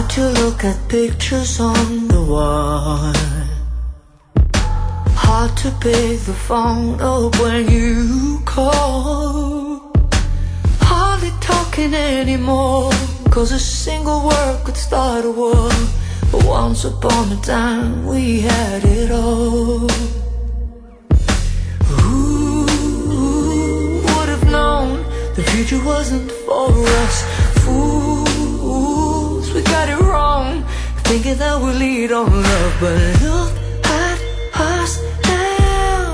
to look at pictures on the wall. Hard to pick the phone up when you call. Hardly talking anymore, 'cause a single word could start a war. But once upon a time we had it all. Who would have known the future wasn't for us? Fools, we got it wrong, thinking that we lead on love. But look at us now.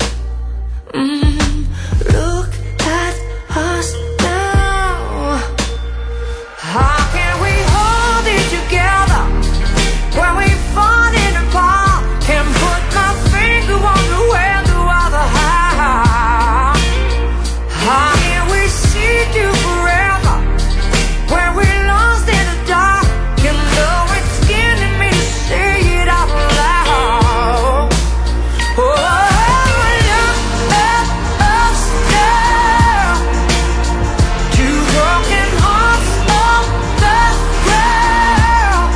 Look at us now. How can we hold it together when we falling apart? Can't put my finger on the where the other half. How can we see through forever when we lost in the dark? And though it's scaring me to say it out loud. Oh, look at us now. Two broken hearts on the ground.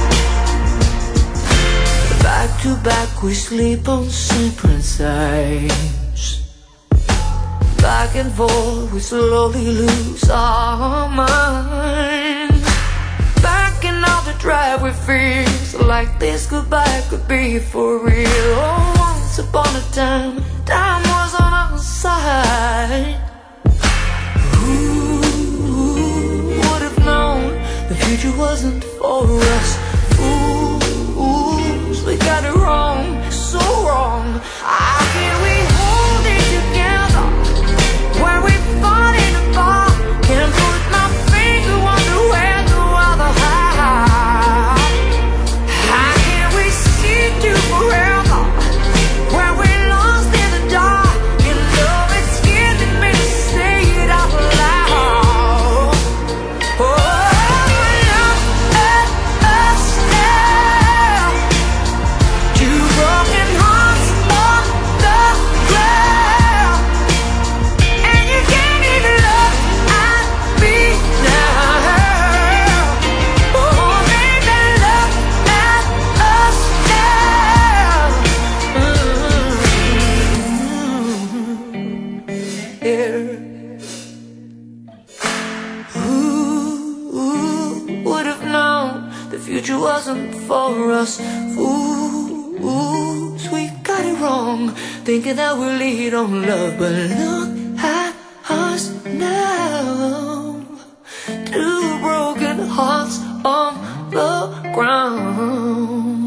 Back to back we sleep on separate sides. Back and forth we slowly lose our minds. Backing out the drive we feel like this goodbye could be for real. Oh, once upon a time, time was on our side. Who would have known the future wasn't for us? Fools, we got it wrong, so wrong. How can we hold it together when we falling apart? Can't put my finger on the where the other half. How can we see through forever when we lost in the dark? You know it's scaring me to say it out loud. Oh, look at us now. Two broken hearts on the ground. And you can't even look at me now. Oh, baby, look at us now. Yeah. Who would have known the future wasn't for us? Fools, we got it wrong, thinking that we'll lead on love. But look at us now. Two broken hearts on the ground.